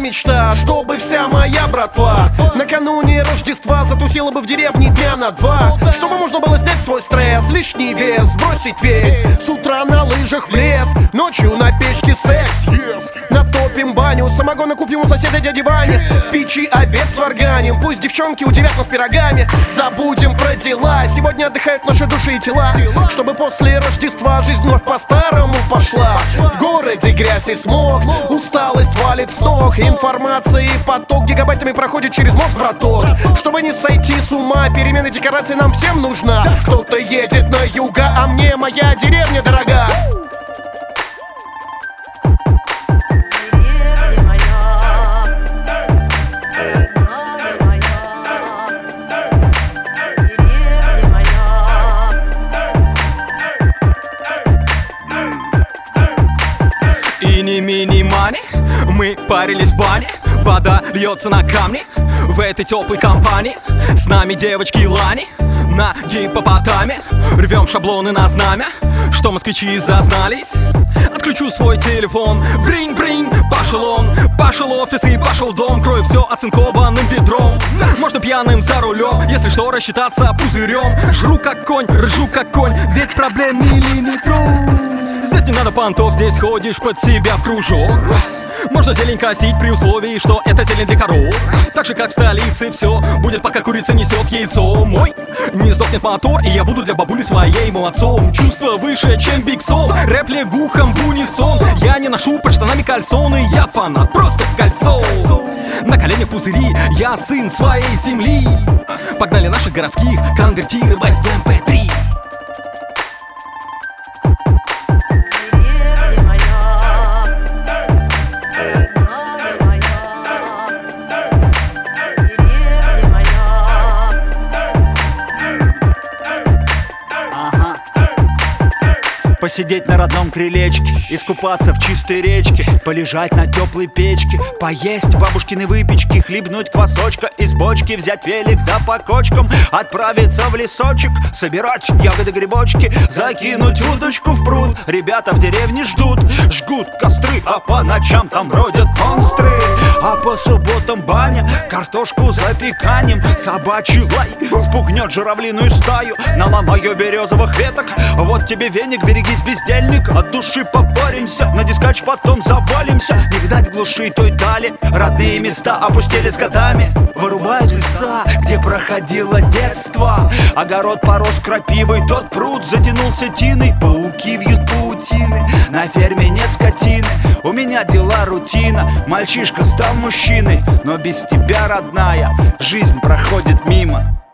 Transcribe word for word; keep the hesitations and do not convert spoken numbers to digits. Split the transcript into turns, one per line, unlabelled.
мечта, чтобы вся моя братва накануне Рождества затусила бы в деревне дня на два, чтобы можно было снять свой стресс, лишний вес, сбросить весь. С утра на лыжах в лес, ночью на печке секс, yes. Натопим баню, самогона купим у соседа дяди Вани, в печи обед сварганим, пусть девчонки удивят нас пирогами. Забудем про дела, сегодня отдыхают наши души и тела, чтобы после Рождества жизнь вновь по-старому пошла. В городе грязь и смог, усталость валит с ног, информации поток гигабайтами проходит через мозг, браток. Чтобы не сойти с ума, перемены декораций нам всем нужна. Кто-то едет на юга, а мне моя деревня дорога.
Ини-мини-мани, мы парились в бане, вода льется на камни. В этой теплой компании с нами девочки Лани на гиппопотаме. Рвем шаблоны на знамя, что москвичи зазнались. Отключу свой телефон, бринь-бринь, пошел он. Пошел офис и пошел дом, крою все оцинкованным ведром. Можно пьяным за рулем, если что, рассчитаться пузырем. Жру как конь, ржу как конь, ведь проблем миллиметров. Здесь не надо понтов, здесь ходишь под себя в кружок. Можно зелень косить при условии, что это зелень для коров. Так же как в столице все будет, пока курица несет яйцо. Мой не сдохнет мотор, и я буду для бабули своей молодцом. Чувство выше, чем Биг Сол, рэп лягухам в унисон. Я не ношу под штанами кальсоны, я фанат просто кольцо. На коленях пузыри, я сын своей земли. Погнали наших городских конвертировать в эм пэ три.
Посидеть на родном крылечке, искупаться в чистой речке, полежать на теплой печке, поесть бабушкины выпечки, хлебнуть квасочка из бочки, взять велик да по кочкам, отправиться в лесочек, собирать ягоды-грибочки, закинуть удочку в пруд. Ребята в деревне ждут, жгут костры, а по ночам там бродят монстры. А по субботам баня, картошку запеканем, собачий лай спугнет журавлиную стаю. Наломаю березовых веток, вот тебе веник, берегись, бездельник, от души попаримся, на дискач потом завалимся. Не видать глуши той дали, родные места опустели с годами. Вырубают леса, где проходило детство, огород порос крапивой, тот пруд затянулся тиной. Пауки вьют паутины, на ферме нет скотины. У меня дела рутина, мальчишка стал мужчиной, но без тебя, родная, жизнь проходит мимо.